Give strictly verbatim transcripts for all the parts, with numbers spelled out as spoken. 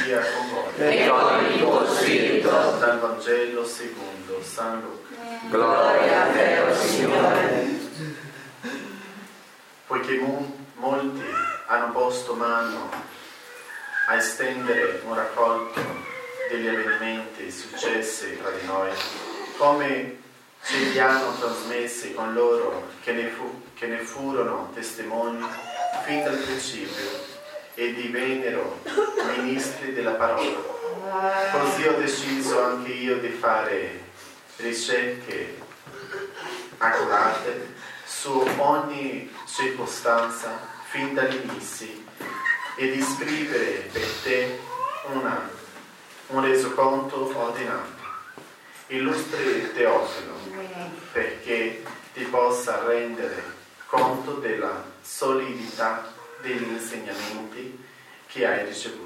sia con voi. E con il tuo spirito. Dal Vangelo secondo San Luca. Gloria a te, o Signore. Poiché mo- molti hanno posto mano a estendere un raccolto degli avvenimenti successi tra di noi, come ce li hanno trasmessi con loro che ne, fu- che ne furono testimoni fin dal principio e divennero ministri della parola. Così ho deciso anche io di fare ricerche accurate su ogni circostanza fin dall'inizio e di scrivere per te una, un resoconto ordinato, illustre Teofilo, perché ti possa rendere conto della solidità degli insegnamenti che hai ricevuto.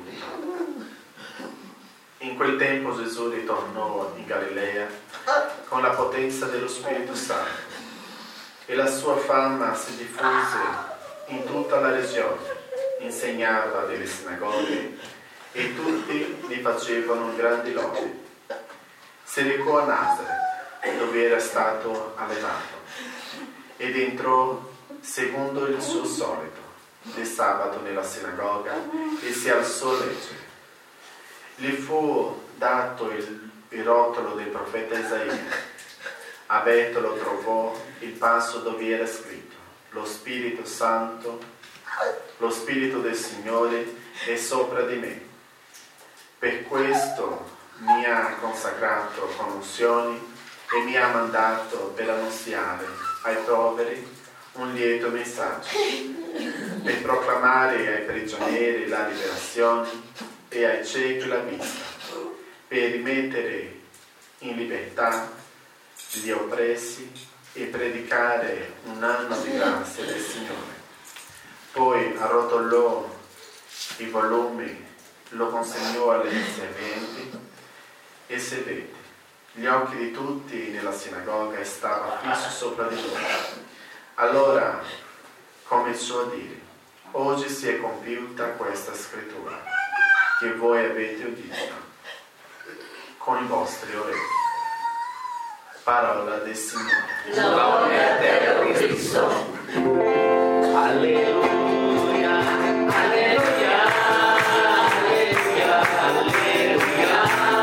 In quel tempo Gesù ritornò in Galilea con la potenza dello Spirito Santo e la sua fama si diffuse in tutta la regione. Insegnava nelle sinagoghe e tutti gli facevano grandi lodi. Si recò a Nazareth, dove era stato allevato, ed entrò secondo il suo solito di sabato nella sinagoga e si alzò a leggere. Gli fu dato il, il rotolo del profeta Isaia. Aperto lo trovò il passo dove era scritto: lo Spirito Santo, lo Spirito del Signore è sopra di me. Per questo mi ha consacrato con unzioni e mi ha mandato per annunziare ai poveri un lieto messaggio, per proclamare ai prigionieri la liberazione e ai ciechi la vista, per rimettere in libertà gli oppressi e predicare un anno di grazia del Signore. Poi arrotolò i volumi, lo consegnò agli serventi e sedette. Gli occhi di tutti nella sinagoga stavano fissi sopra di lui. Allora cominciò a dire: oggi si è compiuta questa scrittura che voi avete udito con i vostri orecchi. Parola del Signore. Gloria a te, Cristo. Alleluia, alleluia, alleluia, alleluia.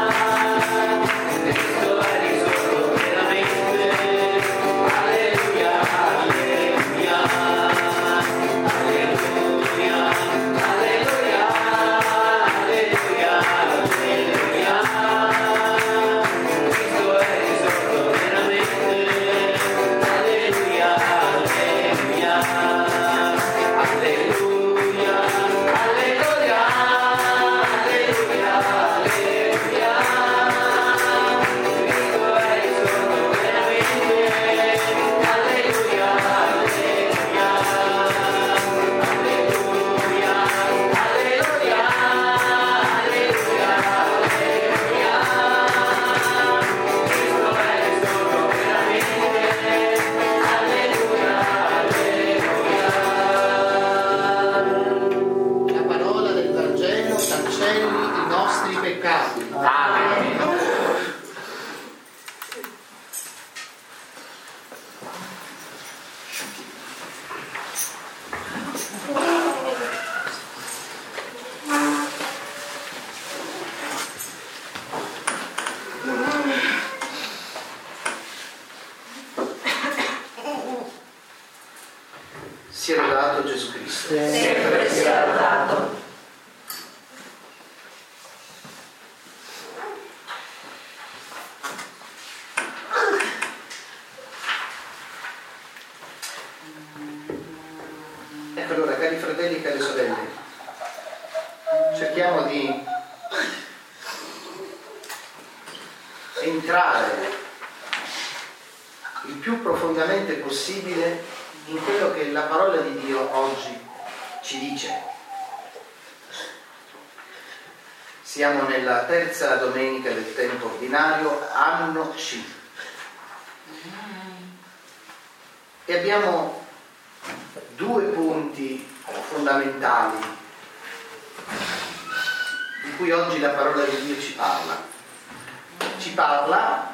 Cristo è risorto veramente. Alleluia, alleluia, alleluia, alleluia, alleluia, alleluia. Cristo è risorto veramente. Alleluia, alleluia, alleluia, alleluia, alleluia, alleluia. Cristo è risorto veramente. Alleluia, alleluia, alleluia, alleluia, alleluia, alleluia. Cristo è risorto veramente. Alleluia, alleluia. La parola del Vangelo cancelli i nostri peccati. Amen. Sia lodato Gesù Cristo. Sempre sia lodato. Ecco allora, cari fratelli e care sorelle, cerchiamo di entrare il più profondamente possibile in quello che la parola di Dio oggi ci dice. Siamo nella terza domenica del tempo ordinario, anno C. E abbiamo due punti fondamentali di cui oggi la parola di Dio ci parla. Ci parla,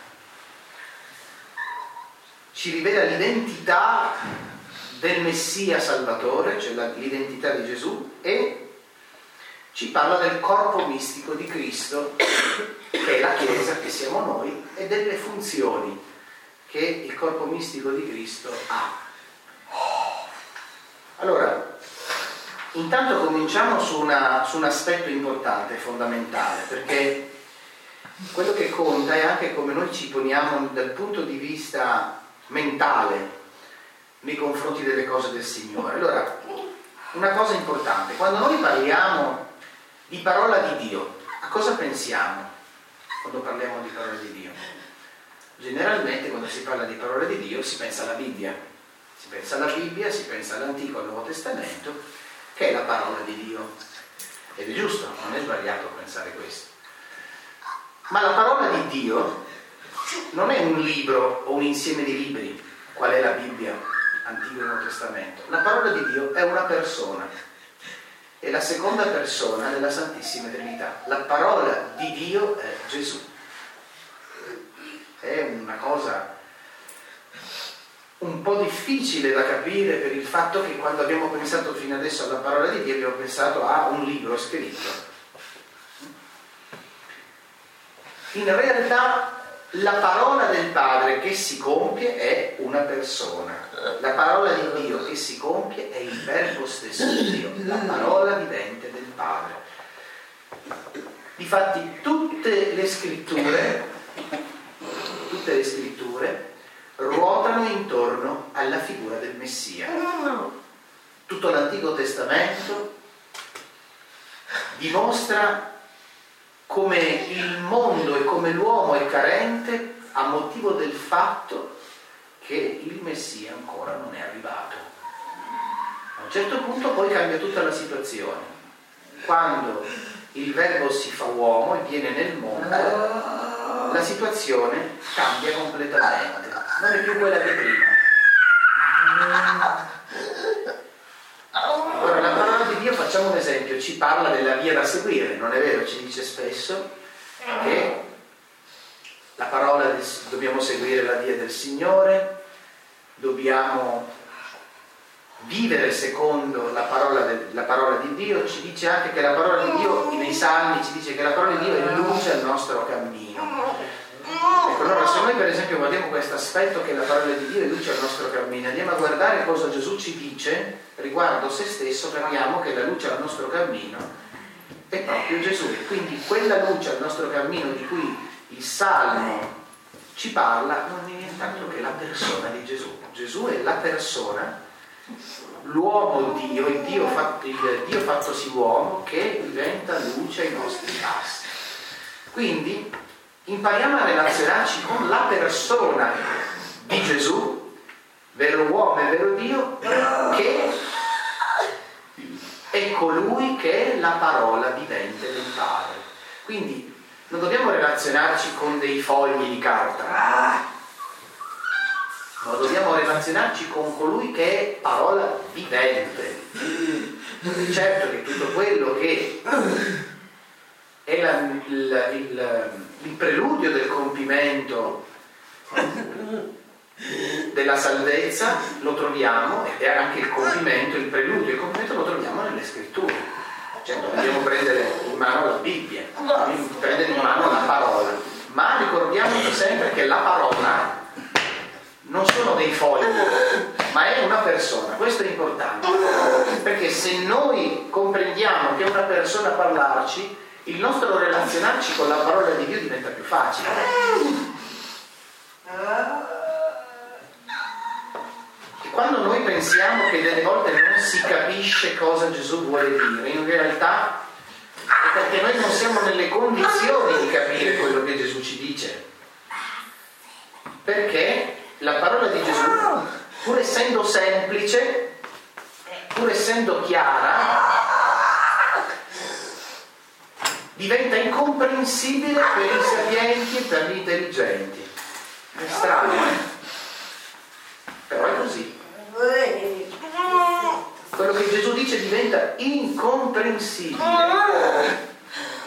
ci rivela l'identità del Messia Salvatore, cioè l'identità di Gesù, e ci parla del corpo mistico di Cristo, che è la Chiesa, che siamo noi, e delle funzioni che il corpo mistico di Cristo ha. Allora, intanto cominciamo su, una, su un aspetto importante, fondamentale, perché quello che conta è anche come noi ci poniamo dal punto di vista mentale nei confronti delle cose del Signore. Allora, una cosa importante, quando noi parliamo di parola di Dio, a cosa pensiamo quando parliamo di parola di Dio? Generalmente quando si parla di parola di Dio si pensa alla Bibbia, si pensa alla Bibbia, si pensa all'Antico e al Nuovo Testamento, che è la parola di Dio. Ed è giusto, non è sbagliato pensare questo. Ma la parola di Dio non è un libro o un insieme di libri, qual è la Bibbia, Antico e Nuovo Testamento. La parola di Dio è una persona, è la seconda persona della Santissima Trinità. La parola di Dio è Gesù. È una cosa un po' difficile da capire per il fatto che quando abbiamo pensato fino adesso alla parola di Dio abbiamo pensato a un libro scritto. In realtà la parola del Padre che si compie è una persona. La parola di Dio che si compie è il verbo stesso di Dio, la parola vivente del Padre. Difatti tutte le scritture, tutte le scritture ruotano intorno alla figura del Messia. Tutto l'Antico Testamento dimostra come il mondo e come l'uomo è carente a motivo del fatto che il Messia ancora non è arrivato. A un certo punto poi cambia tutta la situazione. Quando il Verbo si fa uomo e viene nel mondo, la situazione cambia completamente. Non è più quella di prima. Ora, la parola di Dio, facciamo un esempio, ci parla della via da seguire, non è vero? Ci dice spesso che la parola del, dobbiamo seguire la via del Signore, dobbiamo vivere secondo la parola, de, la parola di Dio. Ci dice anche che la parola di Dio, nei Salmi ci dice che la parola di Dio è luce al nostro cammino. Ecco, allora se noi per esempio guardiamo questo aspetto che la parola di Dio è luce al nostro cammino, andiamo a guardare cosa Gesù ci dice riguardo se stesso, capiamo che la luce al nostro cammino è proprio Gesù. E quindi quella luce al nostro cammino di cui il Salmo ci parla non è nient'altro che la persona di Gesù. Gesù è la persona, l'uomo Dio, il Dio, fatto, il Dio fattosi uomo che diventa luce ai nostri passi. Quindi impariamo a relazionarci con la persona di Gesù, vero uomo e vero Dio, che è colui che è la parola vivente del Padre. Quindi non dobbiamo relazionarci con dei fogli di carta, ma dobbiamo relazionarci con colui che è parola vivente. Certo che tutto quello che è la, il, il, il preludio del compimento della salvezza lo troviamo, ed è anche il compimento, il preludio e il compimento lo troviamo nelle scritture. Cioè dobbiamo prendere in mano la Bibbia, prendere in mano la parola, ma ricordiamoci sempre che la parola non sono dei fogli, ma è una persona. Questo è importante, perché se noi comprendiamo che è una persona a parlarci, il nostro relazionarci con la parola di Dio diventa più facile. E quando noi pensiamo che delle volte non si capisce cosa Gesù vuole dire, in realtà è perché noi non siamo nelle condizioni di capire quello che Gesù ci dice. Perché la parola di Gesù, pur essendo semplice, pur essendo chiara, diventa incomprensibile per i sapienti e per gli intelligenti. È strano, eh? Però è così. Quello che Gesù dice diventa incomprensibile.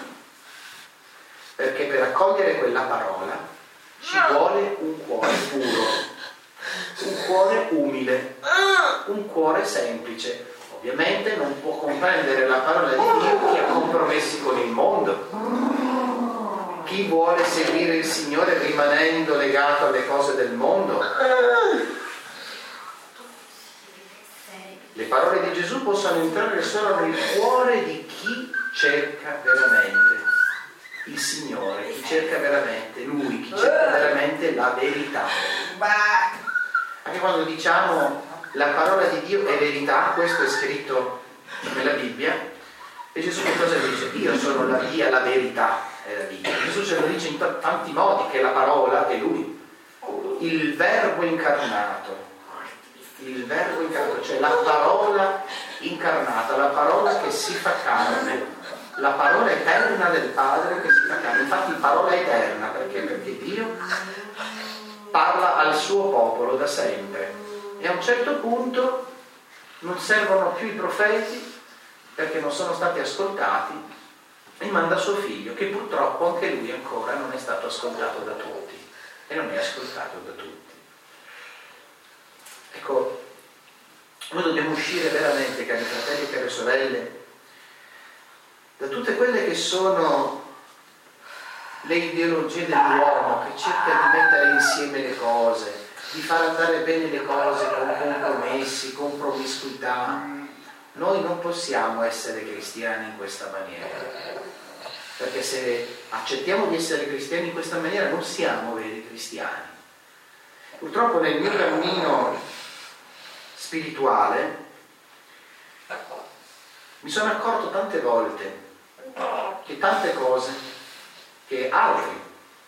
perché per accogliere quella parola ci vuole un cuore puro, un cuore umile, un cuore semplice. Ovviamente non può comprendere la parola di Dio chi ha compromessi con il mondo, chi vuole seguire il Signore rimanendo legato alle cose del mondo. Le parole di Gesù possono entrare solo nel cuore di chi cerca veramente il Signore, chi cerca veramente Lui, chi cerca veramente la verità. Anche quando diciamo la parola di Dio è verità, questo è scritto nella Bibbia, e Gesù che cosa dice? Io sono la via, la verità è la vita. Gesù ce lo dice in t- tanti modi, che la parola è Lui, il Verbo incarnato, il Verbo incarnato, cioè la parola incarnata, la parola che si fa carne, la parola eterna del Padre che si fa carne. Infatti parola eterna, perché? Perché Dio parla al suo popolo da sempre. E a un certo punto non servono più i profeti perché non sono stati ascoltati e manda suo figlio, che purtroppo anche lui ancora non è stato ascoltato da tutti e non è ascoltato da tutti. Ecco, noi dobbiamo uscire veramente, cari fratelli e care sorelle, da tutte quelle che sono le ideologie dell'uomo che cerca di mettere insieme le cose, di far andare bene le cose con compromessi, con promiscuità. Noi non possiamo essere cristiani in questa maniera, perché se accettiamo di essere cristiani in questa maniera non siamo veri cristiani. Purtroppo nel mio cammino spirituale mi sono accorto tante volte che tante cose che altri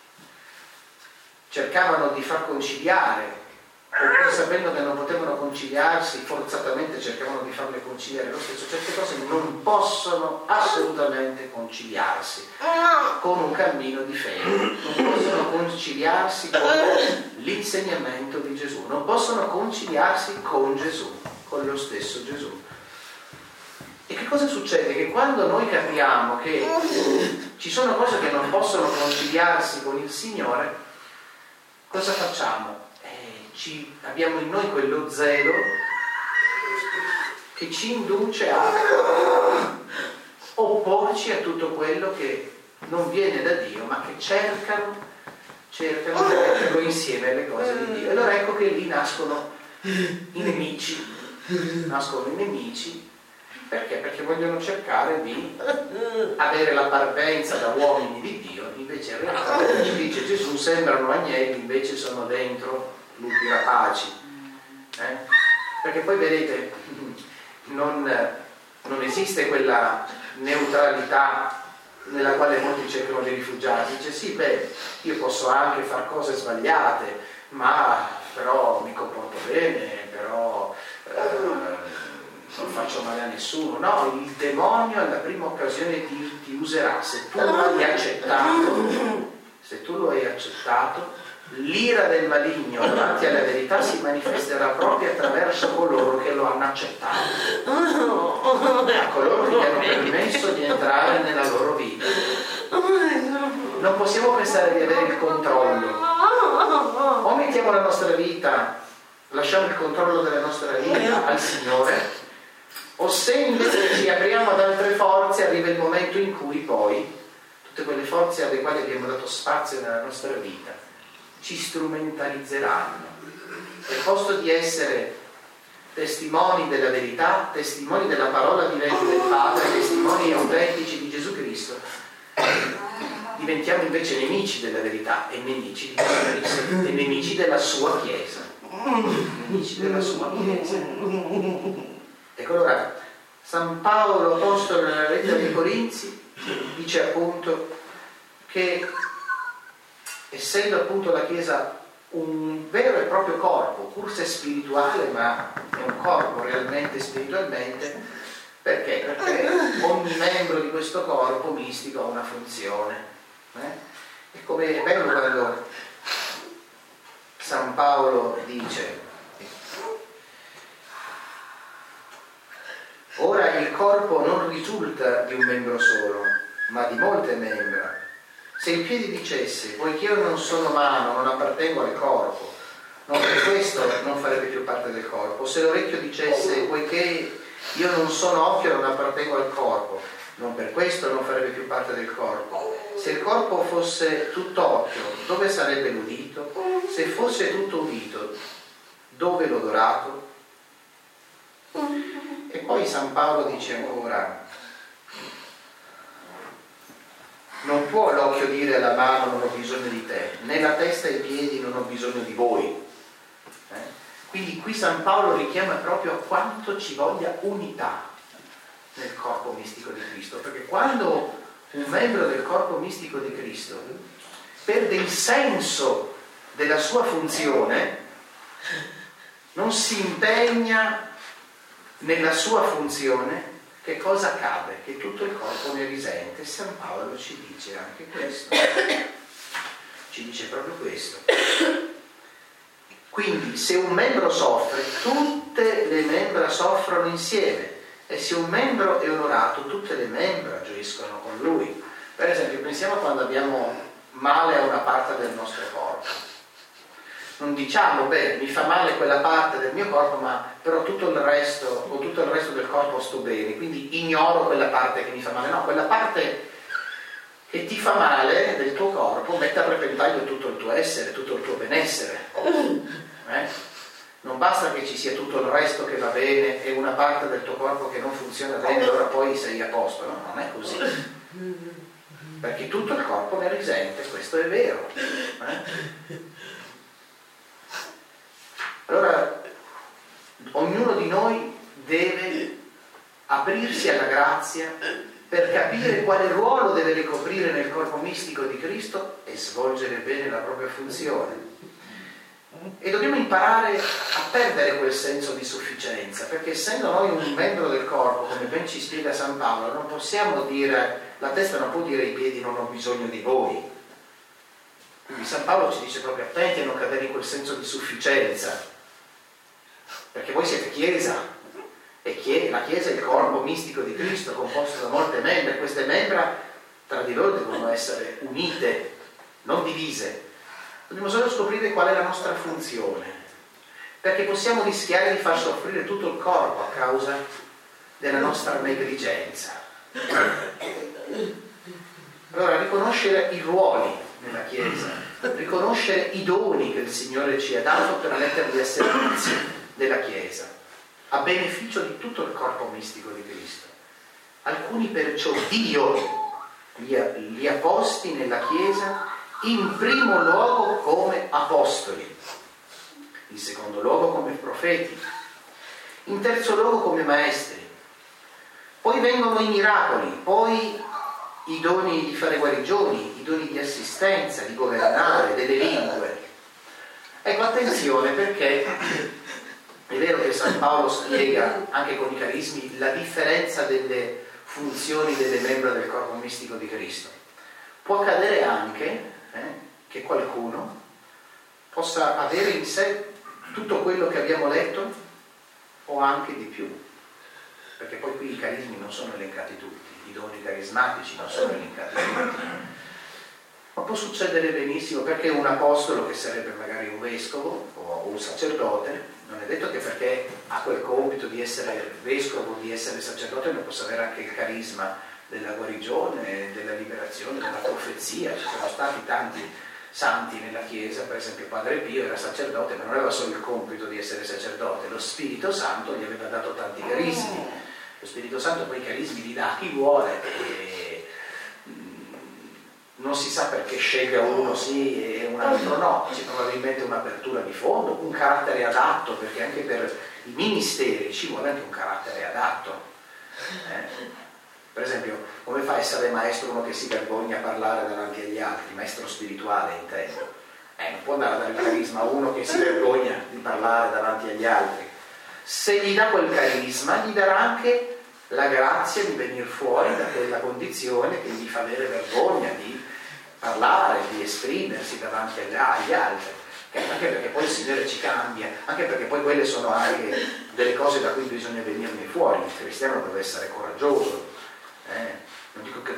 cercavano di far conciliare, oppure sapendo che non potevano conciliarsi, forzatamente cercavano di farle conciliare lo stesso, certe cose non possono assolutamente conciliarsi con un cammino di fede, non possono conciliarsi con l'insegnamento di Gesù, non possono conciliarsi con Gesù, con lo stesso Gesù. E che cosa succede? Che quando noi capiamo che ci sono cose che non possono conciliarsi con il Signore, cosa facciamo? Eh, ci, abbiamo in noi quello zelo che ci induce a opporci a tutto quello che non viene da Dio, ma che cercano, cercano di metterlo insieme alle cose di Dio. E allora ecco che lì nascono i nemici, nascono i nemici. Perché? Perché vogliono cercare di avere la parvenza da uomini di Dio, invece in realtà, come ci dice Gesù, sembrano agnelli, invece sono dentro lupi rapaci. Eh? Perché poi vedete, non, non esiste quella neutralità nella quale molti cercano di rifugiarsi. Dice sì, beh, io posso anche fare cose sbagliate, ma però mi comporto bene, però... Eh, non faccio male a nessuno. No, il demonio alla prima occasione ti, ti userà. Se tu lo hai accettato, se tu lo hai accettato, l'ira del maligno davanti alla verità si manifesterà proprio attraverso coloro che lo hanno accettato, a coloro che gli hanno permesso di entrare nella loro vita. Non possiamo pensare di avere il controllo. O mettiamo la nostra vita, lasciamo il controllo della nostra vita al Signore, o se invece ci apriamo ad altre forze, arriva il momento in cui poi tutte quelle forze alle quali abbiamo dato spazio nella nostra vita ci strumentalizzeranno. E al posto di essere testimoni della verità, testimoni della parola vivente del Padre, testimoni autentici di Gesù Cristo, diventiamo invece nemici della verità e nemici di Gesù Cristo, e nemici della sua Chiesa. Nemici della sua Chiesa. Ecco, allora, San Paolo, apostolo nella lettera dei Corinzi, dice appunto che, essendo appunto la Chiesa un vero e proprio corpo, pur se spirituale, ma è un corpo realmente spiritualmente, perché? Perché ogni membro di questo corpo mistico ha una funzione. Eh? E come è bello quando San Paolo dice: ora il corpo non risulta di un membro solo, ma di molte membra. Se il piede dicesse, poiché io non sono mano, non appartengo al corpo, non per questo non farebbe più parte del corpo. Se l'orecchio dicesse, poiché io non sono occhio, non appartengo al corpo, non per questo non farebbe più parte del corpo. Se il corpo fosse tutto occhio, dove sarebbe l'udito? Se fosse tutto udito, dove l'odorato? E poi San Paolo dice ancora, non può l'occhio dire alla mano non ho bisogno di te, né la testa e i piedi non ho bisogno di voi. Eh? Quindi qui San Paolo richiama proprio a quanto ci voglia unità nel corpo mistico di Cristo, perché quando un membro del corpo mistico di Cristo perde il senso della sua funzione, non si impegna nella sua funzione, che cosa accade? Che tutto il corpo ne risente. San Paolo ci dice anche questo, ci dice proprio questo. Quindi se un membro soffre, tutte le membra soffrono insieme, e se un membro è onorato, tutte le membra gioiscono con lui. Per esempio, pensiamo a quando abbiamo male a una parte del nostro corpo. Non diciamo, beh, mi fa male quella parte del mio corpo, ma però tutto il resto, o tutto il resto del corpo sto bene, quindi ignoro quella parte che mi fa male. No, quella parte che ti fa male del tuo corpo mette a repentaglio tutto il tuo essere, tutto il tuo benessere. Eh? Non basta che ci sia tutto il resto che va bene e una parte del tuo corpo che non funziona bene, allora poi sei a posto. No, non è così. Perché tutto il corpo ne risente, questo è vero. Eh? Allora, ognuno di noi deve aprirsi alla grazia per capire quale ruolo deve ricoprire nel corpo mistico di Cristo e svolgere bene la propria funzione. E dobbiamo imparare a perdere quel senso di sufficienza, perché essendo noi un membro del corpo, come ben ci spiega San Paolo, non possiamo dire, la testa non può dire ai piedi non ho bisogno di voi. Quindi San Paolo ci dice proprio attenti a non cadere in quel senso di sufficienza, perché voi siete Chiesa, e la Chiesa è il corpo mistico di Cristo composto da molte membra, e queste membra tra di loro devono essere unite, non divise. Dobbiamo solo scoprire qual è la nostra funzione, perché possiamo rischiare di far soffrire tutto il corpo a causa della nostra negligenza. Allora, riconoscere i ruoli nella Chiesa, riconoscere i doni che il Signore ci ha dato per metterli a servizio della Chiesa, a beneficio di tutto il corpo mistico di Cristo. Alcuni perciò Dio li ha, li ha posti nella Chiesa in primo luogo come apostoli, in secondo luogo come profeti, in terzo luogo come maestri, poi vengono i miracoli, poi i doni di fare guarigioni, i doni di assistenza, di governare, delle lingue. Ecco, attenzione, perché è vero che San Paolo spiega anche con i carismi la differenza delle funzioni delle membra del corpo mistico di Cristo. Può accadere anche eh, che qualcuno possa avere in sé tutto quello che abbiamo letto o anche di più, perché poi qui i carismi non sono elencati tutti, i doni carismatici non sono elencati tutti, ma può succedere benissimo, perché un apostolo, che sarebbe magari un vescovo o un sacerdote, non è detto che perché ha quel compito di essere vescovo, di essere sacerdote, non possa avere anche il carisma della guarigione, della liberazione, della profezia. Ci sono stati tanti santi nella Chiesa, per esempio Padre Pio era sacerdote, ma non aveva solo il compito di essere sacerdote, lo Spirito Santo gli aveva dato tanti carismi. Lo Spirito Santo poi i carismi li dà a chi vuole, e non si sa perché scelga uno sì e un altro no. C'è probabilmente un'apertura di fondo, un carattere adatto, perché anche per i ministeri ci vuole anche un carattere adatto. Eh? Per esempio, come fa a essere maestro uno che si vergogna a parlare davanti agli altri, maestro spirituale intendo? Eh, non può andare a dare il carisma a uno che si vergogna di parlare davanti agli altri. Se gli dà quel carisma, gli darà anche la grazia di venire fuori da quella condizione che gli fa avere vergogna di parlare, di esprimersi davanti agli altri. Anche perché poi il Signore ci cambia, anche perché poi quelle sono anche delle cose da cui bisogna venirne fuori. Il cristiano deve essere coraggioso. Eh, non dico che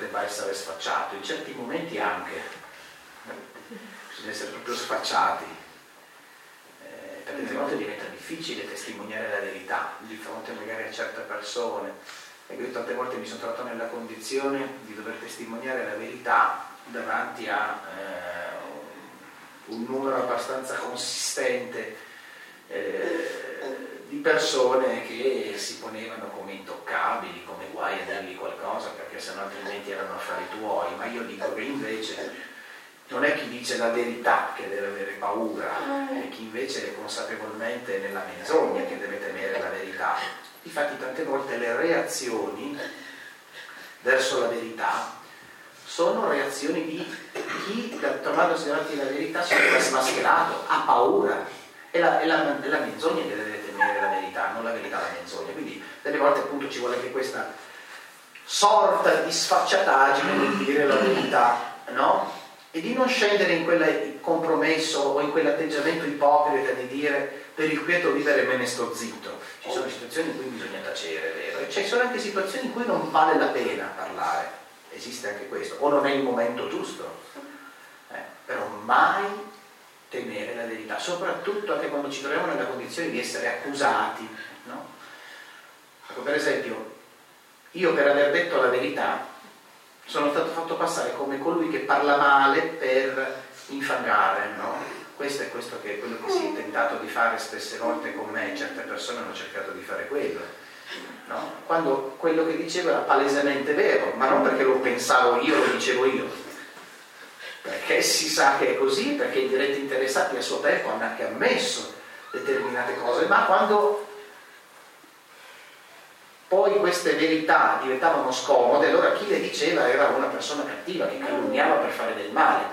debba essere sfacciato, in certi momenti anche, bisogna essere proprio sfacciati, eh, perché delle volte diventa difficile testimoniare la verità di fronte magari a certe persone. E io tante volte mi sono trovato nella condizione di dover testimoniare la verità davanti a eh, un numero abbastanza consistente eh, di persone che si ponevano come intoccabili, come guai a dirgli qualcosa, perché sennò altrimenti erano affari tuoi. Ma io dico che invece non è chi dice la verità che deve avere paura, è chi invece è consapevolmente nella menzogna che deve temere la verità. Difatti tante volte le reazioni verso la verità sono reazioni di chi, trovandosi davanti alla verità, si è smascherato, ha paura. È la, è, la, è la menzogna che deve temere la verità, non la verità la menzogna. Quindi delle volte appunto ci vuole anche questa sorta di sfacciataggine nel dire la verità, no? E di non scendere in quel compromesso o in quell'atteggiamento ipocrita di dire per il quieto vivere me ne sto zitto. Ci sono situazioni in cui bisogna tacere, è vero, e ci sono anche situazioni in cui non vale la pena parlare, esiste anche questo, o non è il momento giusto, eh, però mai temere la verità, soprattutto anche quando ci troviamo nella condizione di essere accusati, no? Ecco, per esempio, io per aver detto la verità sono stato fatto passare come colui che parla male per infangare, no? Questo è questo che è quello che si è tentato di fare spesse volte con me, certe persone hanno cercato di fare quello, no? Quando quello che dicevo era palesemente vero, ma non perché lo pensavo io, lo dicevo io, perché si sa che è così, perché i diretti interessati a suo tempo hanno anche ammesso determinate cose, ma quando poi queste verità diventavano scomode, allora chi le diceva era una persona cattiva che calunniava per fare del male.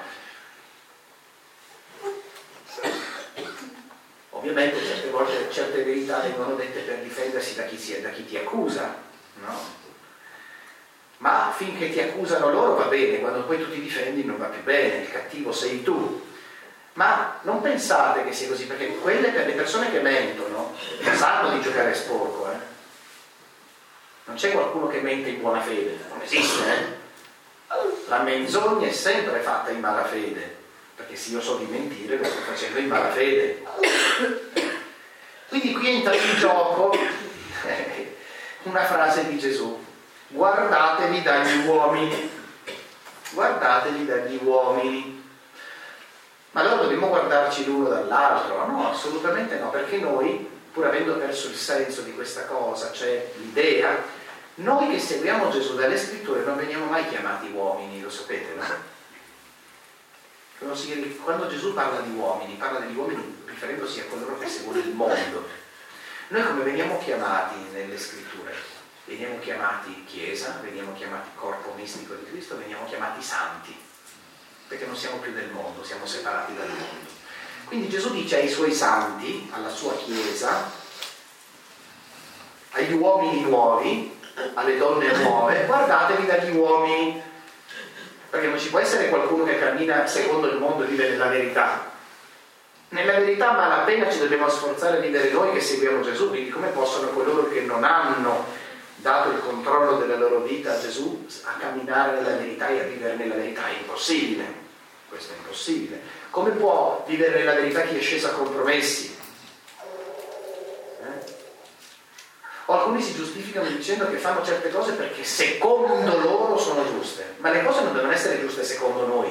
Ovviamente certe volte certe verità vengono dette per difendersi da chi, si è, da chi ti accusa, no? Ma finché ti accusano loro va bene, quando poi tu ti difendi non va più bene, il cattivo sei tu. Ma non pensate che sia così, perché quelle per le persone che mentono sanno di giocare sporco, eh? Non c'è qualcuno che mente in buona fede, non esiste, eh? La menzogna è sempre fatta in malafede, perché se io so di mentire lo sto facendo in malafede. Quindi qui entra in gioco eh, una frase di Gesù: guardatevi dagli uomini, guardatevi dagli uomini. Ma allora dobbiamo guardarci l'uno dall'altro? No, assolutamente no, perché noi, pur avendo perso il senso di questa cosa, cioè l'idea, noi che seguiamo Gesù dalle scritture non veniamo mai chiamati uomini, lo sapete, no? Quando Gesù parla di uomini, parla degli uomini riferendosi a coloro che seguono il mondo. Noi come veniamo chiamati nelle scritture? Veniamo chiamati Chiesa, veniamo chiamati corpo mistico di Cristo, veniamo chiamati santi, perché non siamo più del mondo, siamo separati dal mondo. Quindi Gesù dice ai suoi santi, alla sua Chiesa, agli uomini nuovi, alle donne nuove, guardatevi dagli uomini, perché non ci può essere qualcuno che cammina secondo il mondo e vive nella verità. Nella verità malapena ci dobbiamo sforzare a vivere noi che seguiamo Gesù, quindi come possono coloro che non hanno dato il controllo della loro vita a Gesù a camminare nella verità e a vivere nella verità? È impossibile, questo è impossibile. Come può vivere nella verità chi è sceso a compromessi? O alcuni si giustificano dicendo che fanno certe cose perché secondo loro sono giuste, ma le cose non devono essere giuste secondo noi,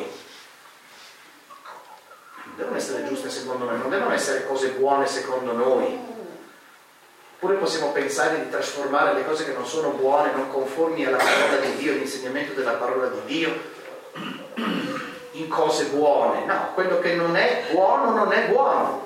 non devono essere giuste secondo noi, non devono essere cose buone secondo noi. Oppure possiamo pensare di trasformare le cose che non sono buone, non conformi alla parola di Dio, all'insegnamento della parola di Dio, in cose buone. No, quello che non è buono non è buono.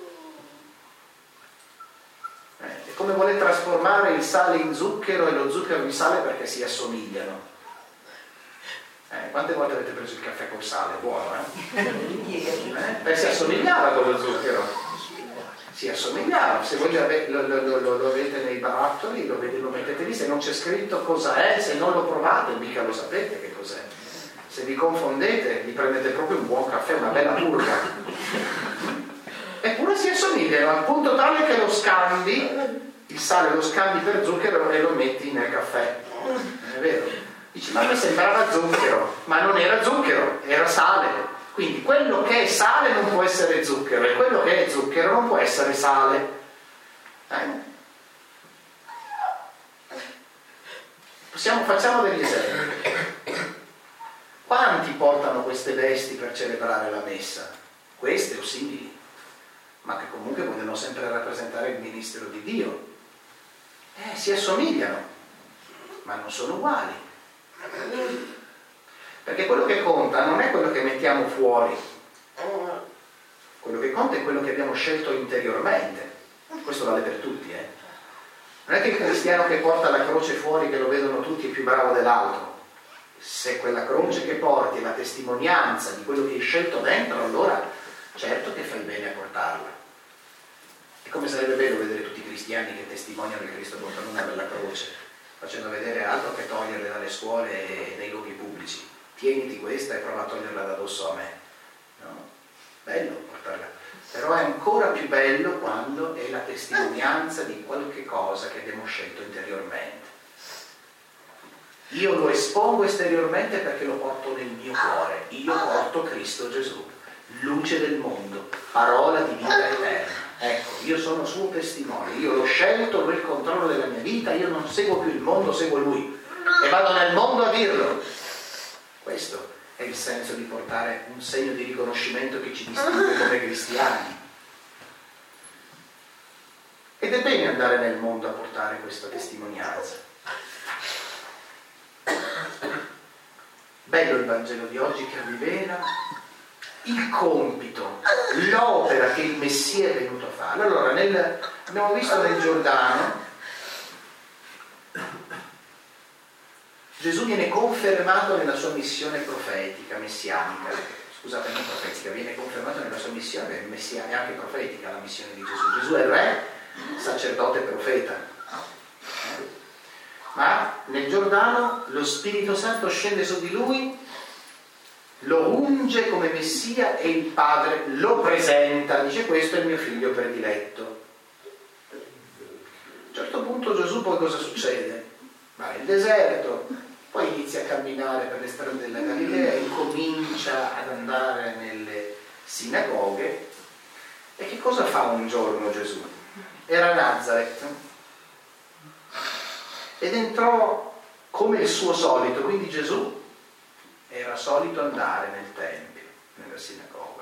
Come vuole trasformare il sale in zucchero e lo zucchero in sale perché si assomigliano. Eh, quante volte avete preso il caffè col sale? Buono, eh? eh? Perché si assomigliava con lo zucchero. Si assomigliava. Se voi lo, lo, lo, lo avete nei barattoli, lo, lo mettete lì, se non c'è scritto cosa è, se non lo provate, mica lo sapete che cos'è. Se vi confondete, vi prendete proprio un buon caffè, una bella purga. Eppure si assomigliano al punto tale che lo scambi, il sale lo scambi per zucchero e lo metti nel caffè. È vero? Dice, ma a me sembrava zucchero, ma non era zucchero, era sale. Quindi quello che è sale non può essere zucchero e quello che è zucchero non può essere sale. Eh? Possiamo, facciamo degli esempi. Quanti portano queste vesti per celebrare la messa? Queste o simili, ma che comunque vogliono sempre rappresentare il ministero di Dio. Eh, si assomigliano, ma non sono uguali. Perché quello che conta non è quello che mettiamo fuori, quello che conta è quello che abbiamo scelto interiormente. Questo vale per tutti, eh. Non è che il cristiano che porta la croce fuori, che lo vedono tutti, è più bravo dell'altro. Se quella croce che porti è la testimonianza di quello che hai scelto dentro, allora certo che fai bene a portarla. E come sarebbe bello vedere tutti i cristiani che testimoniano che Cristo porta una bella croce, facendo vedere altro che toglierle dalle scuole e nei luoghi pubblici. Tieniti questa e prova a toglierla da addosso a me. No? Bello portarla. Però è ancora più bello quando è la testimonianza di qualche cosa che abbiamo scelto interiormente. Io lo espongo esteriormente perché lo porto nel mio cuore. Io porto Cristo Gesù, luce del mondo, parola di vita eterna. Ecco, io sono suo testimone, io l'ho scelto, lui il controllo della mia vita, io non seguo più il mondo, seguo lui. E vado nel mondo a dirlo. Questo è il senso di portare un segno di riconoscimento che ci distingue come cristiani. Ed è bene andare nel mondo a portare questa testimonianza. Bello il Vangelo di oggi che rivela il compito, l'opera che il Messia è venuto a fare. Allora, nel, abbiamo visto nel Giordano, Gesù viene confermato nella sua missione profetica, messianica, scusate, non profetica, viene confermato nella sua missione messianica, anche profetica la missione di Gesù. Gesù è re, sacerdote, profeta. Ma nel Giordano lo Spirito Santo scende su di lui, lo unge come Messia e il Padre lo presenta, dice questo è il mio figlio prediletto. A un certo punto Gesù poi cosa succede? Va nel deserto, poi inizia a camminare per le strade della Galilea, incomincia ad andare nelle sinagoghe e che cosa fa un giorno Gesù? Era a Nazareth ed entrò come il suo solito, quindi Gesù era solito andare nel tempio, nella sinagoga.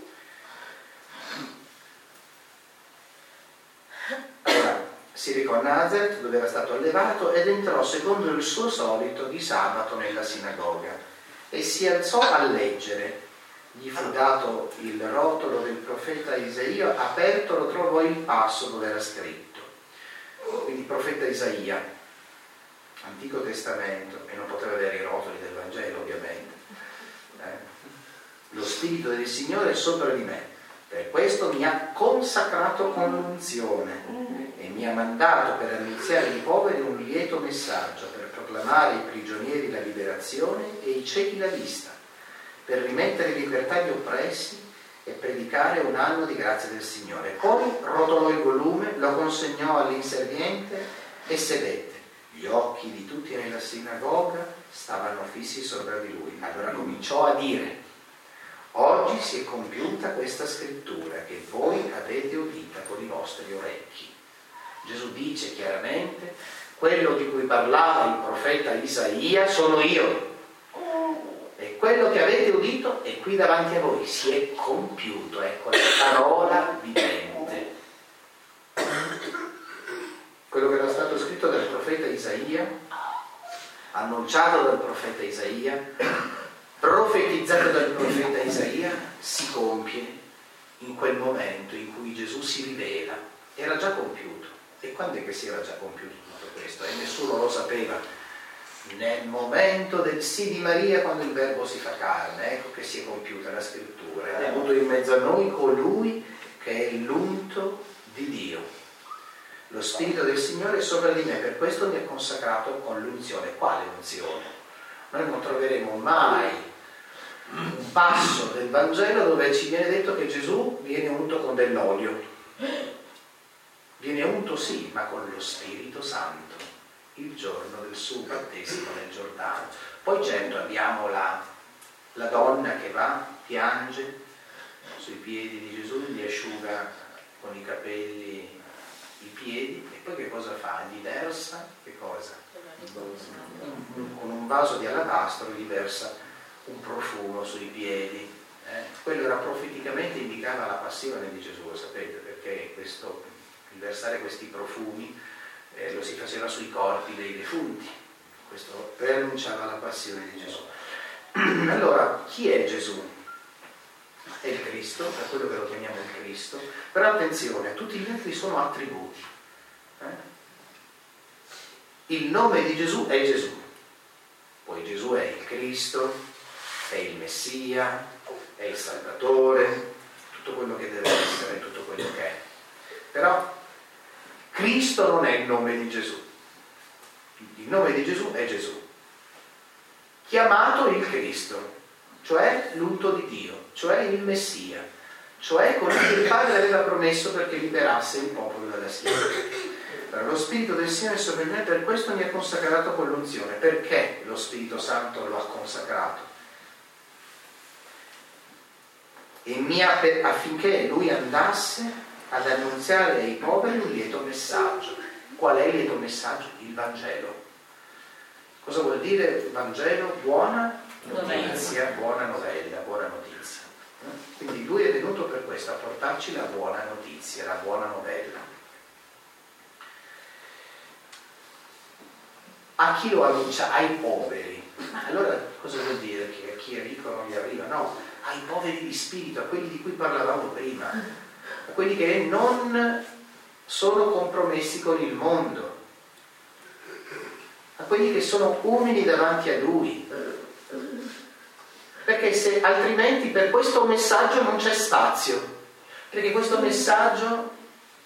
Allora, si recò a Nazareth dove era stato allevato ed entrò secondo il suo solito di sabato nella sinagoga e si alzò a leggere. Gli fu dato il rotolo del profeta Isaia, aperto lo trovò il passo dove era scritto. Quindi il profeta Isaia, Antico Testamento, e non poteva avere i rotoli del Vangelo ovviamente. Eh? Lo Spirito del Signore è sopra di me, per questo mi ha consacrato con l'unzione e mi ha mandato per annunziare ai poveri un lieto messaggio, per proclamare ai prigionieri la liberazione e ai ciechi la vista, per rimettere in libertà gli oppressi e predicare un anno di grazia del Signore. Poi rotolò il volume, lo consegnò all'inserviente e sedette. Gli occhi di tutti nella sinagoga stavano fissi sopra di lui. Allora cominciò a dire: oggi si è compiuta questa scrittura che voi avete udita con i vostri orecchi. Gesù dice chiaramente: quello di cui parlava il profeta Isaia sono io. E quello che avete udito è qui davanti a voi, si è compiuto, ecco la parola vivente. Quello che era stato scritto dal profeta Isaia, annunciato dal profeta Isaia, profetizzato dal profeta Isaia, si compie in quel momento in cui Gesù si rivela. Era già compiuto. E quando è che si era già compiuto tutto questo? E nessuno lo sapeva. Nel momento del sì di Maria, quando il Verbo si fa carne, ecco che si è compiuta la scrittura. Ed è venuto in mezzo a noi colui che è l'unto di Dio. Lo Spirito del Signore è sopra di me, per questo mi ha consacrato con l'unzione. Quale unzione? Noi non troveremo mai un passo del Vangelo dove ci viene detto che Gesù viene unto con dell'olio. Viene unto sì, ma con lo Spirito Santo. il giorno del suo battesimo nel Giordano. Poi certo abbiamo la, la donna che va, piange sui piedi di Gesù, gli asciuga con i capelli i piedi e poi che cosa fa? Gli versa, che cosa? Con un vaso di alabastro gli versa un profumo sui piedi. Eh? Quello era profeticamente indicava la passione di Gesù, lo sapete, perché questo, il versare questi profumi eh, lo si faceva sui corpi dei defunti. Questo preannunciava la passione di Gesù. Allora, chi è Gesù? È il Cristo, per quello che lo chiamiamo il Cristo, però attenzione, tutti gli altri sono attributi. Eh? Il nome di Gesù è Gesù, poi Gesù è il Cristo, è il Messia, è il Salvatore, tutto quello che deve essere, tutto quello che è. Però Cristo non è il nome di Gesù, il nome di Gesù è Gesù, chiamato il Cristo, cioè l'unto di Dio, cioè il Messia, cioè colui che il Padre aveva promesso perché liberasse il popolo dalla schiavitù. Lo Spirito del Signore è sopra di me, per questo mi ha consacrato con l'unzione. Perché lo Spirito Santo lo ha consacrato? E mi ha, affinché lui andasse ad annunziare ai poveri un lieto messaggio. Qual è il lieto messaggio? Il Vangelo. Cosa vuol dire Vangelo? Buona notizia, buona novella, buona notizia. Quindi lui è venuto per questo, a portarci la buona notizia, la buona novella. A chi lo annuncia? Ai poveri. Ma allora cosa vuol dire? Che a chi è ricco non gli arriva? No, ai poveri di spirito, a quelli di cui parlavamo prima, a quelli che non sono compromessi con il mondo, a quelli che sono umili davanti a lui. Perché se altrimenti per questo messaggio non c'è spazio, perché questo messaggio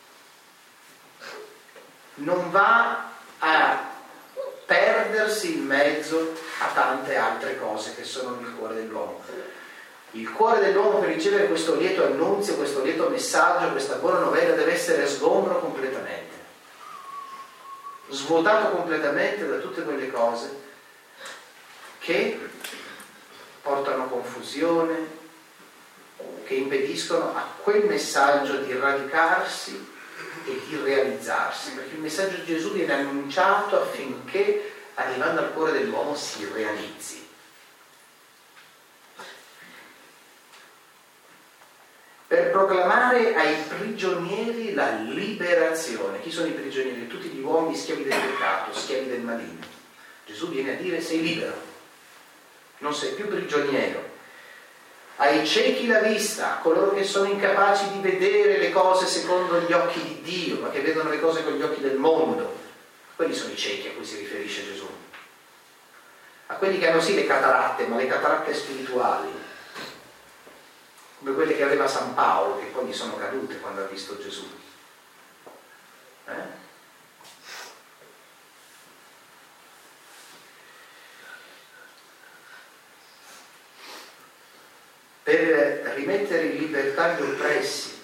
non va a perdersi in mezzo a tante altre cose che sono nel cuore dell'uomo. Il cuore dell'uomo per ricevere questo lieto annunzio, questo lieto messaggio, questa buona novella deve essere sgombro completamente, svuotato completamente da tutte quelle cose che portano confusione, che impediscono a quel messaggio di radicarsi e di realizzarsi, perché il messaggio di Gesù viene annunciato affinché arrivando al cuore dell'uomo si realizzi. Per proclamare ai prigionieri la liberazione. Chi sono i prigionieri? Tutti gli uomini schiavi del peccato, schiavi del maligno. Gesù viene a dire: sei libero, non sei più prigioniero. Ai ciechi la vista, coloro che sono incapaci di vedere le cose secondo gli occhi di Dio, ma che vedono le cose con gli occhi del mondo. Quelli sono i ciechi a cui si riferisce Gesù. A quelli che hanno sì le cataratte, ma le cataratte spirituali, come quelle che aveva San Paolo, che poi gli sono cadute quando ha visto Gesù. Eh? Per rimettere in libertà gli oppressi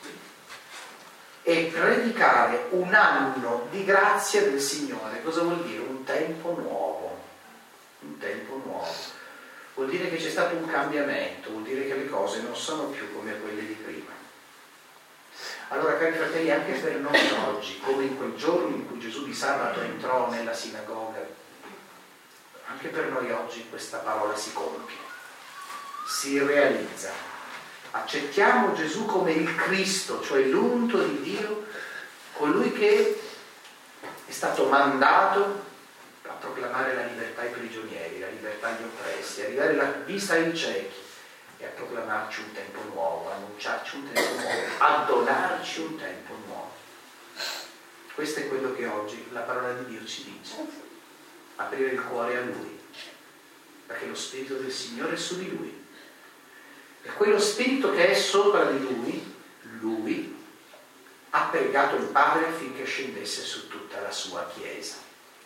e predicare un anno di grazia del Signore. Cosa vuol dire? Un tempo nuovo. Un tempo nuovo. Vuol dire che c'è stato un cambiamento, vuol dire che le cose non sono più come quelle di prima. Allora, cari fratelli, anche per noi oggi, come in quel giorno in cui Gesù di sabato entrò nella sinagoga, anche per noi oggi questa parola si compie, si realizza. Accettiamo Gesù come il Cristo, cioè l'unto di Dio, colui che è stato mandato a proclamare la libertà ai prigionieri, la libertà agli oppressi, a ridare la vista ai ciechi e a proclamarci un tempo nuovo, a annunciarci un tempo nuovo, a donarci un tempo nuovo. Questo è quello che oggi la parola di Dio ci dice. Aprire il cuore a Lui, perché lo Spirito del Signore è su di Lui. E quello Spirito che è sopra di Lui, Lui ha pregato il Padre affinché scendesse su tutta la sua Chiesa.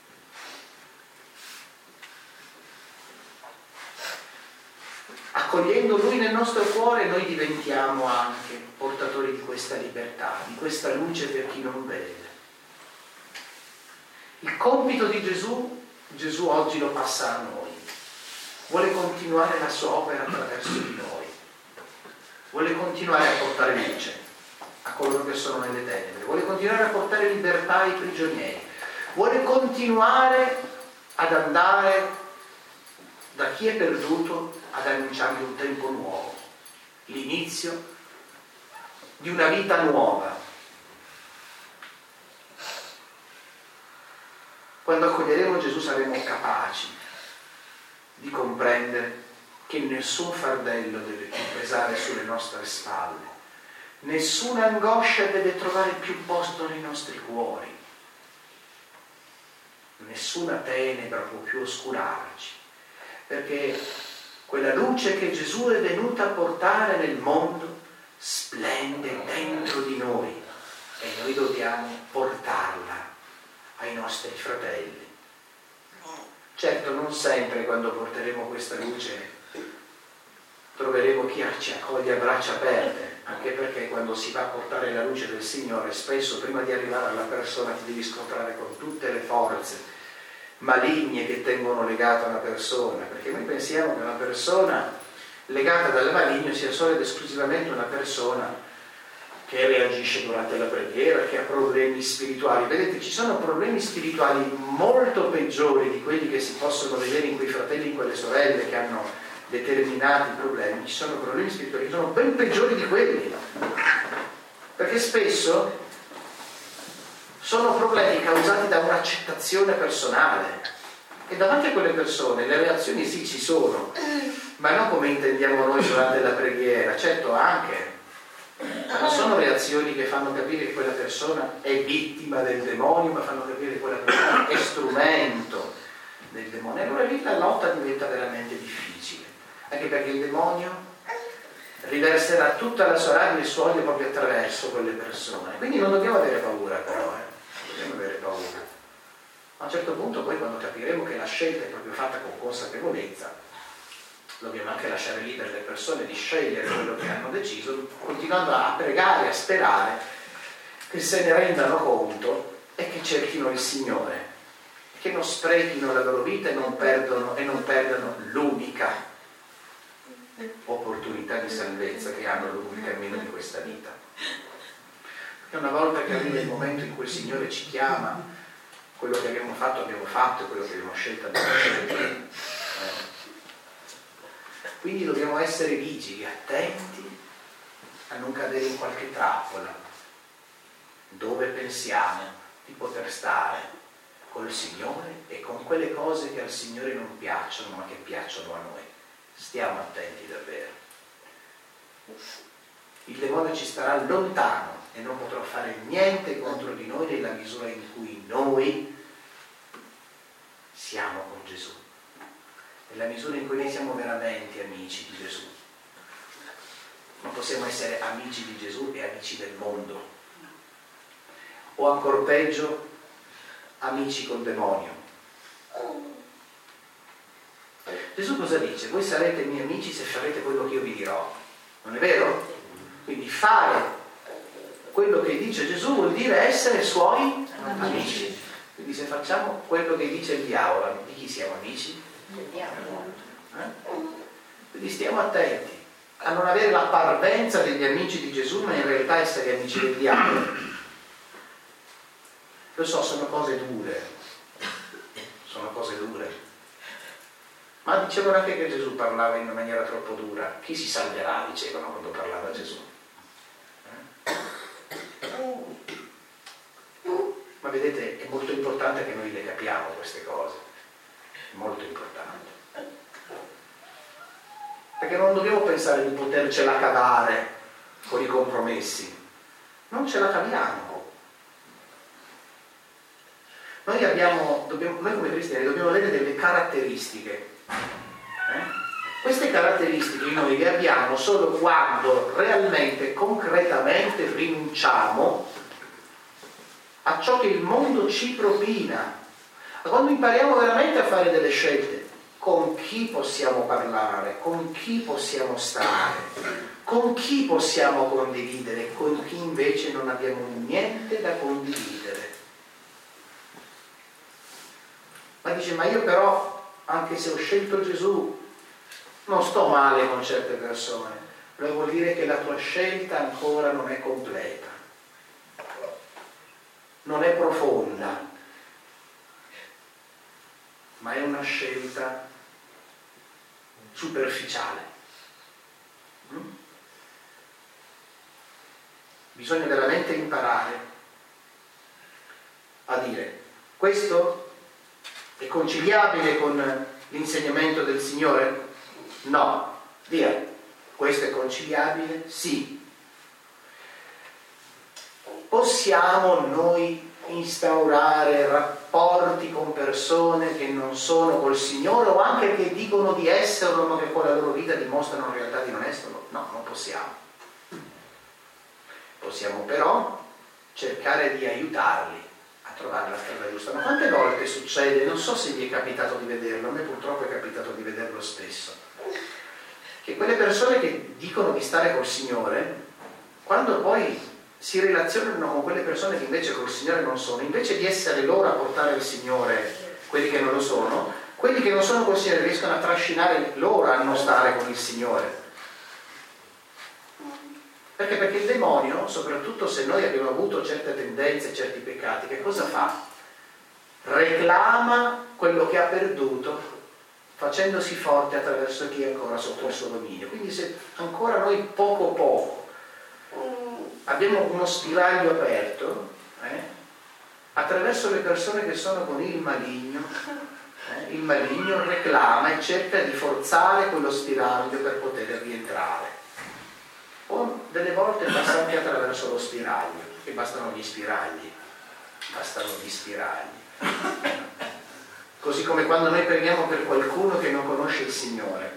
Accogliendo Lui nel nostro cuore, noi diventiamo anche portatori di questa libertà, di questa luce per chi non vede. Il compito di Gesù, Gesù oggi lo passa a noi. Vuole continuare la sua opera attraverso di noi. Vuole continuare a portare luce a coloro che sono nelle tenebre. Vuole continuare a portare libertà ai prigionieri. Vuole continuare ad andare da chi è perduto ad annunciargli un tempo nuovo, l'inizio di una vita nuova. Quando accoglieremo Gesù saremo capaci di comprendere che nessun fardello deve più pesare sulle nostre spalle, nessuna angoscia deve trovare più posto nei nostri cuori, nessuna tenebra può più oscurarci, perché quella luce che Gesù è venuta a portare nel mondo splende dentro di noi e noi dobbiamo portarla ai nostri fratelli. Certo, non sempre quando porteremo questa luce troveremo chi ci accoglie a braccia aperte, anche perché quando si va a portare la luce del Signore spesso prima di arrivare alla persona ti devi scontrare con tutte le forze maligne che tengono legata una persona, perché noi pensiamo che una persona legata dal maligno sia solo ed esclusivamente una persona che reagisce durante la preghiera, che ha problemi spirituali. Vedete, ci sono problemi spirituali molto peggiori di quelli che si possono vedere in quei fratelli e in quelle sorelle che hanno determinati problemi. Ci sono problemi spirituali che sono ben peggiori di quelli, perché spesso sono problemi causati da un'accettazione personale, e davanti a quelle persone le reazioni sì ci sono, ma non come intendiamo noi durante la preghiera. Certo, anche, ma non sono reazioni che fanno capire che quella persona è vittima del demonio, ma fanno capire che quella persona è strumento del demonio. Allora lì la lotta diventa veramente difficile, anche perché il demonio riverserà tutta la sua rabbia e il suo odio proprio attraverso quelle persone. Quindi non dobbiamo avere paura, però, eh. dobbiamo avere paura. A un certo punto poi, quando capiremo che la scelta è proprio fatta con consapevolezza, dobbiamo anche lasciare libere le persone di scegliere quello che hanno deciso, continuando a pregare, a sperare che se ne rendano conto e che cerchino il Signore, che non sprechino la loro vita e non perdono, e non perdano l'unica opportunità di salvezza che hanno lungo il cammino di questa vita. E una volta che arriva il momento in cui il Signore ci chiama, quello che abbiamo fatto abbiamo fatto e quello che abbiamo scelto abbiamo scelto. Eh. Quindi dobbiamo essere vigili, attenti a non cadere in qualche trappola dove pensiamo di poter stare col Signore e con quelle cose che al Signore non piacciono ma che piacciono a noi. Stiamo attenti davvero. Il demonio ci starà lontano e non potrà fare niente contro di noi nella misura in cui noi siamo con Gesù, nella misura in cui noi siamo veramente amici di Gesù. Non possiamo essere amici di Gesù e amici del mondo, o ancor peggio amici col demonio. Gesù cosa dice? Voi sarete miei amici se farete quello che io vi dirò, non è vero? Quindi fare quello che dice Gesù vuol dire essere suoi amici. Quindi se facciamo quello che dice il diavolo, di chi siamo amici? Del diavolo. Eh? Quindi stiamo attenti a non avere la parvenza degli amici di Gesù, ma in realtà essere amici del diavolo. Lo so, sono cose dure, sono cose dure. Ma dicevano anche che Gesù parlava in una maniera troppo dura. Chi si salverà, dicevano quando parlava Gesù. Ma vedete, è molto importante che noi le capiamo queste cose, è molto importante, perché non dobbiamo pensare di potercela cavare con i compromessi, non ce la caviamo. Noi abbiamo, dobbiamo, noi come cristiani dobbiamo avere delle caratteristiche, eh? Queste caratteristiche noi le abbiamo solo quando realmente, concretamente rinunciamo a ciò che il mondo ci propina, quando impariamo veramente a fare delle scelte, con chi possiamo parlare, con chi possiamo stare, con chi possiamo condividere, con chi invece non abbiamo niente da condividere. ma dice: ma io però, anche se ho scelto Gesù, non sto male con certe persone. Allora vuol dire che la tua scelta ancora non è completa, non è profonda, ma è una scelta superficiale. Mm? Bisogna veramente imparare a dire: questo è conciliabile con l'insegnamento del Signore? No. Dire: questo è conciliabile? Sì. Possiamo noi instaurare rapporti con persone che non sono col Signore, o anche che dicono di esserlo ma che con la loro vita dimostrano in realtà di non esserlo? No, non possiamo. Possiamo però cercare di aiutarli a trovare la strada giusta. Ma quante volte succede, non so se vi è capitato di vederlo, a me purtroppo è capitato di vederlo spesso, che quelle persone che dicono di stare col Signore, quando poi si relazionano con quelle persone che invece col Signore non sono, invece di essere loro a portare il Signore, quelli che non lo sono, quelli che non sono col Signore riescono a trascinare loro a non stare con il Signore. Perché? Perché il demonio, soprattutto se noi abbiamo avuto certe tendenze, certi peccati, che cosa fa? Reclama quello che ha perduto, facendosi forte attraverso chi è ancora sotto il suo dominio. Quindi se ancora noi poco poco abbiamo uno spiraglio aperto, eh, attraverso le persone che sono con il maligno, eh, il maligno reclama e cerca di forzare quello spiraglio per poter rientrare. O delle volte passa anche attraverso lo spiraglio, che bastano gli spiragli, bastano gli spiragli. Così come quando noi preghiamo per qualcuno che non conosce il Signore.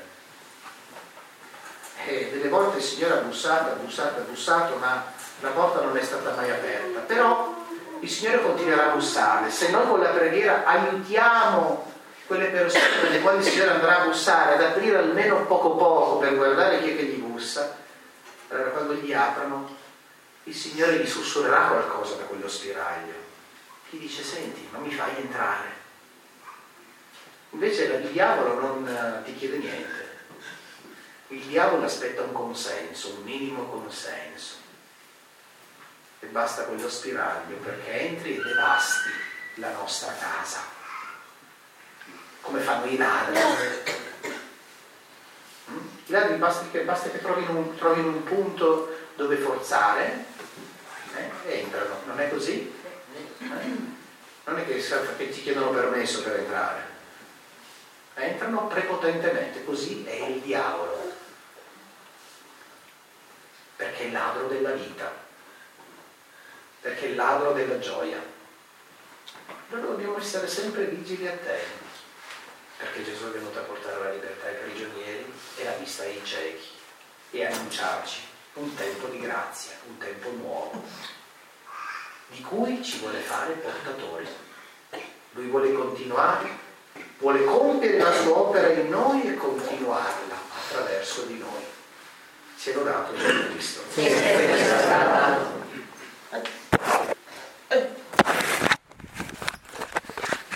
E delle volte il Signore ha bussato, ha bussato, ha bussato, ma la porta non è stata mai aperta. Però il Signore continuerà a bussare. Se noi con la preghiera aiutiamo quelle persone per le quali il Signore andrà a bussare ad aprire almeno poco poco per guardare chi è che gli bussa, allora quando gli aprono il Signore gli sussurrerà qualcosa da quello spiraglio. Gli dice: senti, non mi fai entrare. Invece il diavolo non ti chiede niente. Il diavolo aspetta un consenso, un minimo consenso. E basta quello spiraglio perché entri e devasti la nostra casa. Come fanno i ladri. I ladri basta che, basta che trovino, un, trovino un punto dove forzare, eh, e entrano. Non è così? Eh? Non è che, che ti chiedono permesso per entrare. Entrano prepotentemente. Così è il diavolo. Perché è il ladro della vita, perché è il ladro della gioia. Allora dobbiamo essere sempre vigili e attenti, perché Gesù è venuto a portare la libertà ai prigionieri e la vista ai ciechi e annunciarci un tempo di grazia, un tempo nuovo, di cui ci vuole fare portatori. Lui vuole continuare, vuole compiere la sua opera in noi e continuarla attraverso di noi. Sia lodato Gesù Cristo.